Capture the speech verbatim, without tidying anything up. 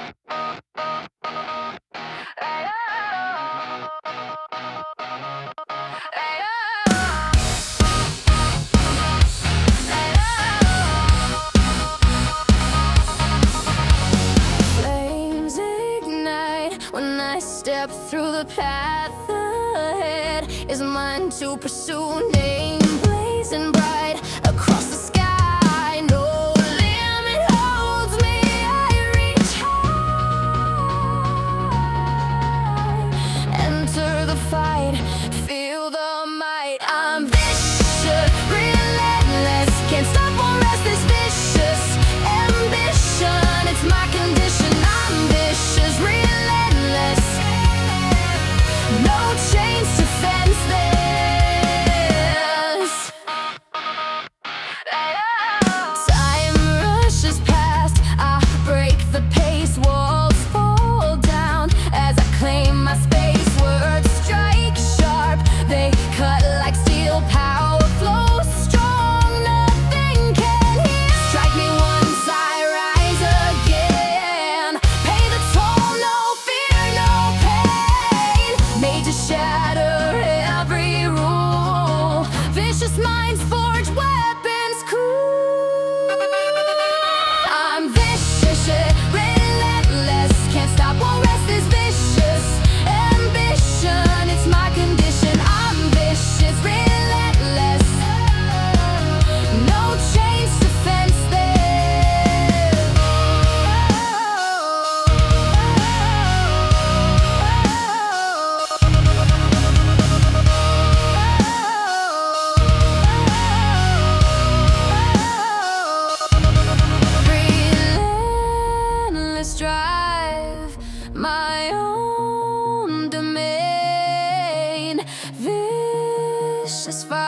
Flames ignite when I step through the path ahead is mine to pursue. Name blazing bright across the sky. No limit holds me. I reach high. Enter the fight. Feel the might. I'm vicious, relentless. Can't stop or rest this vicious ambition. It's my condition. I'm vicious, relentless. No chains to fence this. Time rushes past. I break the pace. Walls fall down as I claim my space. Words strike sharp. They cut like steel. Power flows strong. Nothing can heal. Strike me once, I rise again. Pay the toll, no fear, no pain. Made to shatter every rule. Vicious minds forge weapons cool. I'm vicious, relentless. Can't stop or rest this vicious ambition. It's my condition. I'm vicious, relentless. No chains to fence Relentless drive, my own domain. Vicious fire.